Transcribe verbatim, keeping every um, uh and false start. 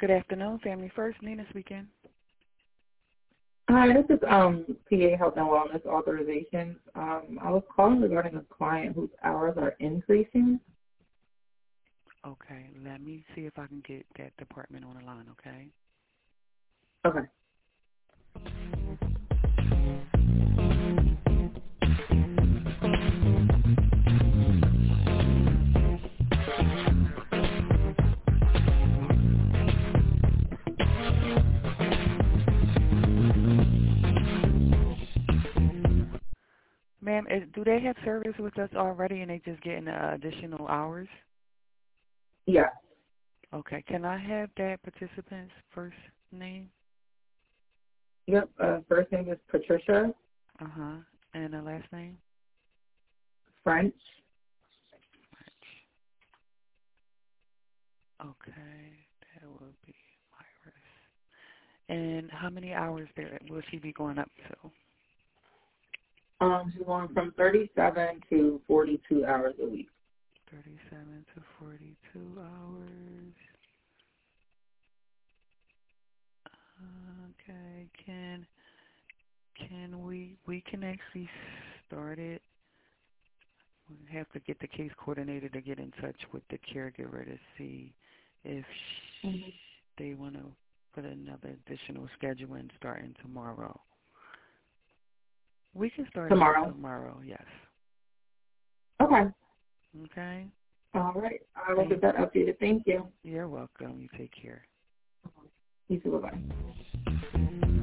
Good afternoon, Family First. Nina speaking. Hi, this is um, P A Health and Wellness Authorizations. Um, I was calling regarding a client whose hours are increasing. Okay, let me see if I can get that department on the line, okay? Okay. Ma'am, is, do they have service with us already and they just getting uh, additional hours? Yeah. Okay, can I have that participant's first name? Yep. Uh, first name is Patricia Uh-huh, and the last name? French. Okay, that will be Iris. And how many hours there will she be going up to? Um, she's going from thirty-seven to forty-two hours a week. thirty-seven to forty-two hours. Okay, can can we we can actually start it. We have to get the case coordinator to get in touch with the caregiver to see if sh- Mm-hmm. they want to put another additional schedule in starting tomorrow. We can start Tomorrow. it tomorrow, yes. Okay. Okay? All right. I will Thank, get that updated. Thank you. you're welcome. You take care. You too. Bye-bye.